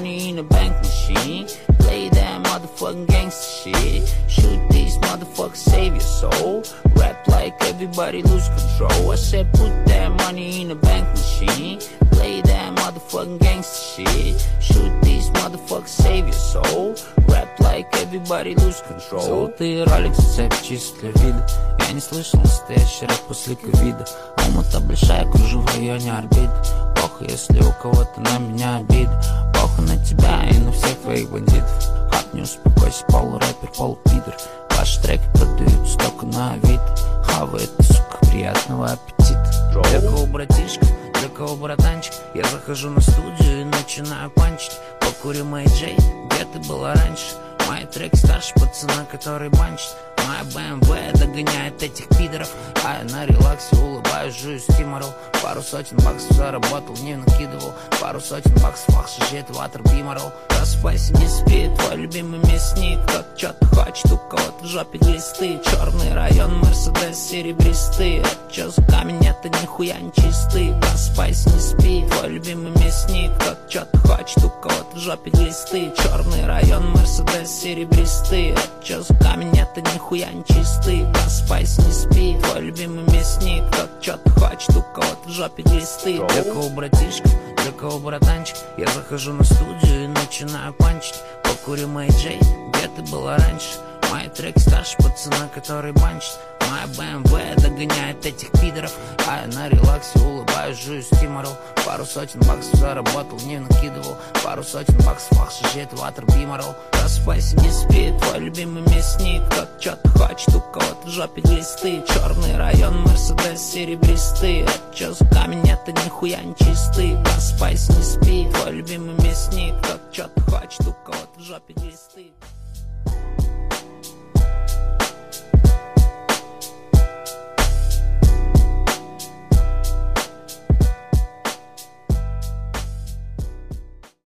money in a bank machine. Play that motherfucking gangster shit. Shoot these motherfuckers, save your soul. Rap like everybody lose control. I said put that money in a bank machine. Play that motherfucking gangster shit. Shoot these motherfuckers, save your soul. Rap like everybody lose control. Золотые роликсы, цепь чисто для вида. Я не слышал настоящий рэп после ковида. Алмата большая, кружу в районе орбиты. Похуй, если у кого-то на меня обида. Похуй на тебя и на всех твоих бандитов. Хат, не успокойся, полурэпер, полупидор. Ваши треки продаются только на Авито. Хавает, сука, приятного аппетита. Для кого братишка, для кого братанчик? Я захожу на студию и начинаю панчить. Покурю Мэй Джей, где ты была раньше? Мои треки старше пацана, который банчит. Моя БМВ догоняет этих пидоров. А я на релаксе улыбаюсь, жую стиморол. Пару сотен баксов заработал, не накидывал. Пару сотен баксов, ах, шажет ватер биморол. Просыпайся, не спи, твой любимый мясник. Как чё-то хочет, у кого-то в жопе глисты. Черный район, Мерседес серебристый. А чё за камень, это нихуя не чистый. Просыпайся, не спи, твой любимый мясник. Как чё-то хочет, у кого-то в жопе глисты. Черный район, Мерседес серебристый. А чё за камень, это нихуя не чистый. Просыпайся, не спи, твой любимый мясник. Как чё-то хочет, у кого-то в жопе глисты. Для кого братишка, для кого братанчик? Я захожу на студию и начинаю панчить. Покурю Мэй Джей, где ты была раньше? Мои треки старше пацана, который банчит. Моя БМВ догоняет этих пидоров. А я на релаксе улыбаюсь, жую стиморол. Пару сотен баксов заработал, не накидывал. Пару сотен баксов, ах, шажет ватер биморол. Просыпайся, не спи, твой любимый мясник. Как чё-то хочет, у кого-то в жопе глисты. Черный район, Мерседес серебристый. А чё за камень, это нихуя не чистый. Просыпайся, не спи, твой любимый мясник. Как чё-то хочет, у кого-то в жопе глисты.